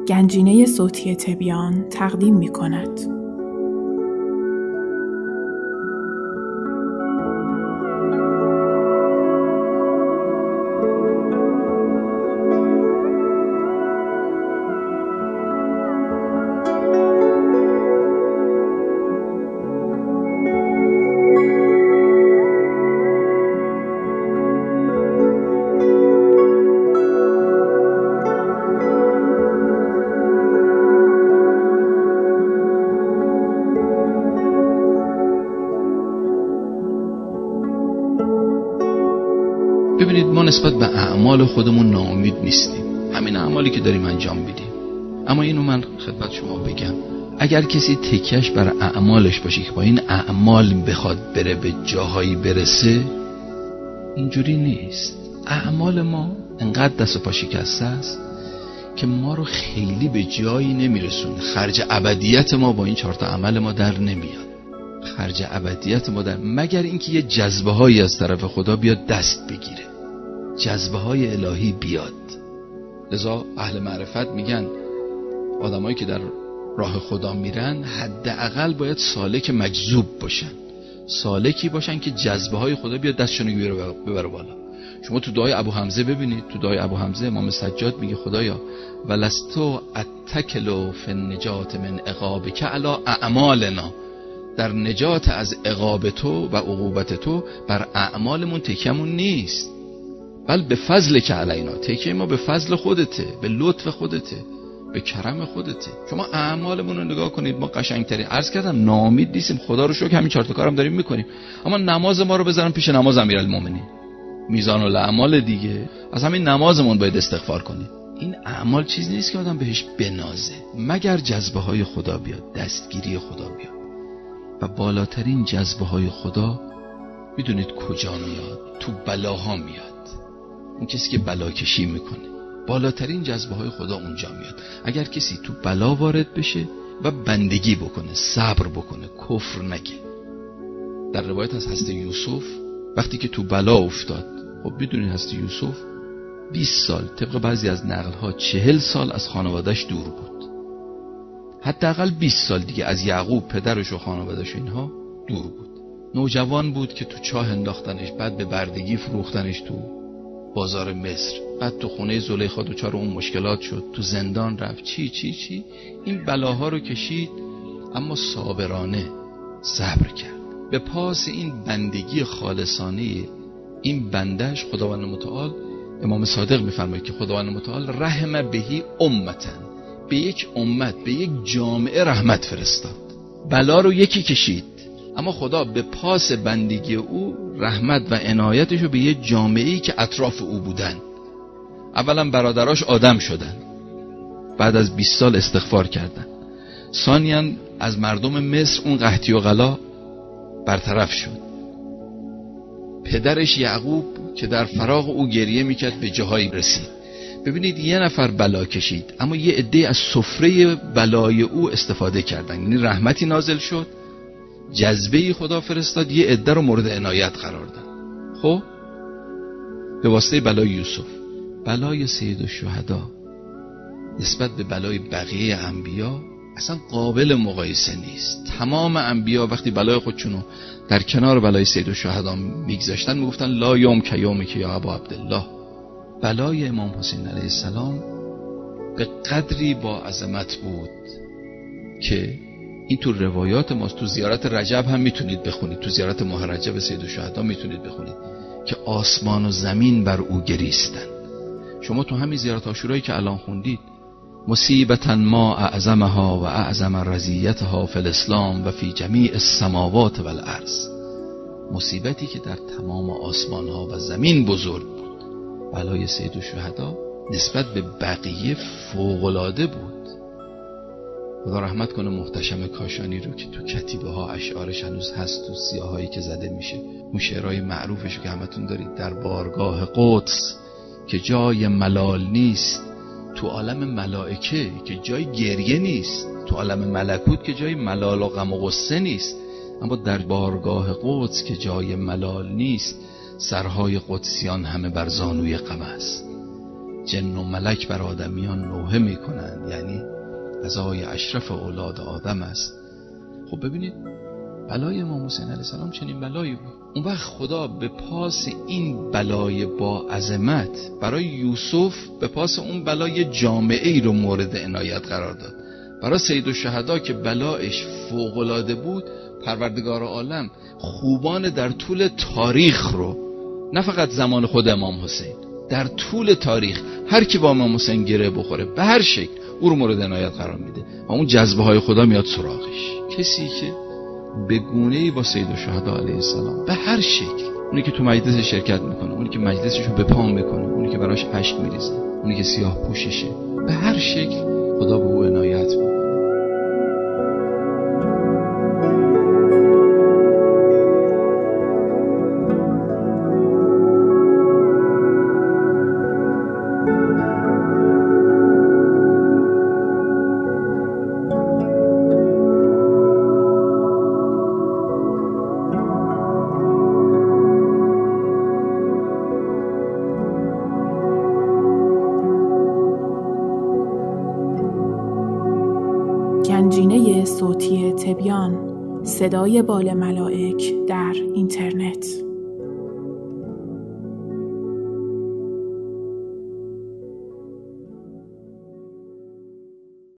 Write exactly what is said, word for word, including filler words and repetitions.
گنجینه صوتی تبیان تقدیم می کند. ببینید، ما نسبت به اعمال خودمون ناامید نیستیم، همین اعمالی که داریم انجام میدیم. اما اینو من خدمت شما بگم، اگر کسی تکیه‌اش بر اعمالش باشه که با این اعمال بخواد بره به جاهایی برسه، اینجوری نیست. اعمال ما انقدر دست و پا شکسته است که ما رو خیلی به جایی نمیرسونه. خرج ابدیت ما با این چهار تا عمل ما در نمیاد. خرج ابدیت ما در مگر اینکه یه جذبه هایی از طرف خدا بیاد دست بگیره، جذبه های الهی بیاد. لذا اهل معرفت میگن آدمایی که در راه خدا میرن حداقل باید سالک مجذوب باشن، سالکی باشن که جذبه های خدا بیاد دستشون رو ببره بالا. شما تو دعای ابو حمزه ببینید، تو دعای ابو حمزه امام سجاد میگه خدایا ولستو اتکلوا فی النجات من عقابک علی اعمالنا، در نجات از عقاب تو و عقوبت تو بر اعمالمون تکیه‌مون نیست، بل به فضل که علینا، تکیه ما به فضل خودته، به لطف خودته، به کرم خودته. شما اعمالمون رو نگاه کنید، ما قشنگتری عرض کردم ناامید نیستیم، خدا رو شکر همین چهار تا کارم داریم میکنیم. اما نماز ما رو بذارم پیش نماز امیرالمومنین، میزان الاعمال دیگه، از همین نمازمون باید استغفار کنیم. این اعمال چیز نیست که آدم بهش بنازه، مگر جذبه های خدا بیاد، دستگیری خدا بیاد. و بالاترین جذبه های خدا میدونید کجا میاد؟ تو بلاها میاد. اون کسی که بلا کشی میکنه، بالاترین جذبه های خدا اونجا میاد. اگر کسی تو بلا وارد بشه و بندگی بکنه، صبر بکنه، کفر نگه. در روایت از حضرت یوسف وقتی که تو بلا افتاد، خب میدونید حضرت یوسف بیست سال، طبق بعضی از نقل‌ها چهل سال از خانواده‌اش دور بود. حداقل بیست سال دیگه از یعقوب پدرش و خانواده‌اش اینها دور بود. نوجوان بود که تو چاه انداختنش، بعد به بردگی فروختنش تو بازار مصر، بعد تو خونه زلیخا دوچار اون مشکلات شد، تو زندان رفت، چی چی چی این بلاها رو کشید، اما صابرانه صبر کرد. به پاس این بندگی خالصانه این بندش خداوند متعال، امام صادق میفرماید که خداوند متعال رحم بهی امتن، به یک امت، به یک جامعه رحمت فرستاد. بلا رو یکی کشید، اما خدا به پاس بندگی او رحمت و عنایتش رو به یک جامعه‌ای که اطراف او بودن. اولا برادراش آدم شدن، بعد از بیست سال استغفار کردن. ثانیاً از مردم مصر اون قحطی و غلا برطرف شد. پدرش یعقوب که در فراغ او گریه میکرد به جاهایی رسید. ببینید یه نفر بلا کشید، اما یه عده از سفره بلای او استفاده کردن، یعنی رحمتی نازل شد، جذبه خدا فرستاد، یه عده رو مورد عنایت قرار داد. خب به واسطه بلای یوسف، بلای سید الشهدا نسبت به بلای بقیه انبیا اصلا قابل مقایسه نیست. تمام انبیا وقتی بلای خودشونو در کنار بلای سید الشهدا میگذاشتن میگفتن لا یوم که یوم که یا ابا عبدالله. بلای امام حسین علیه السلام به قدری با عظمت بود که این تو روایات ماست. تو زیارت رجب هم میتونید بخونید، تو زیارت ماه رجب سید الشهدا میتونید بخونید که آسمان و زمین بر او گریستن. شما تو همین زیارت عاشورایی که الان خوندید، مصیبتا ما اعظمها و اعظم رضیتها فی الاسلام و فی جمیع السماوات و الارض، مصیبتی که در تمام آسمان ها و زمین بزرگ بود، بلای سید الشهدا نسبت به بقیه فوق‌العاده بود. خدا رحمت کنه محتشم کاشانی رو که تو کتیبه ها اشعارش هنوز هست، تو سیاهایی که زده میشه، اون شعرهای معروفش که همتون دارید: در بارگاه قدس که جای ملال نیست، تو عالم ملائکه که جای گریه نیست، تو عالم ملکوت که جای ملال و غم و غصه نیست، اما در بارگاه قدس که جای ملال نیست، سرهای قدسیان همه بر زانوی غم است. جن و ملک بر آدمیان نوحه میکنند، یعنی غذای اشرف اولاد آدم است. خب ببینید بلای امام حسین علیه السلام چنین بلایی بود. اون وقت خدا به پاس این بلای با عظمت برای یوسف به پاس اون بلای جامعه ای رو مورد عنایت قرار داد. برای سید الشهدا که بلایش فوق‌العاده بود، پروردگار عالم خوبان در طول تاریخ رو، نه فقط زمان خود امام حسین، در طول تاریخ هر کی با امام حسین گره بخوره به هر شکل او رو مورد عنایت قرار میده و اون جذبه های خدا میاد سراغش. کسی که به گونه‌ای با سید الشهدا علیه السلام به هر شکل، اونی که تو مجلس شرکت میکنه، اونی که مجلسش رو به پا میکنه، اونی که براش اشک میریزه، اونی که سیاه پوششه، به هر شکل خدا به او عنایت میکنه. گنجینه صوتی تبیان، صدای بال ملائک در اینترنت.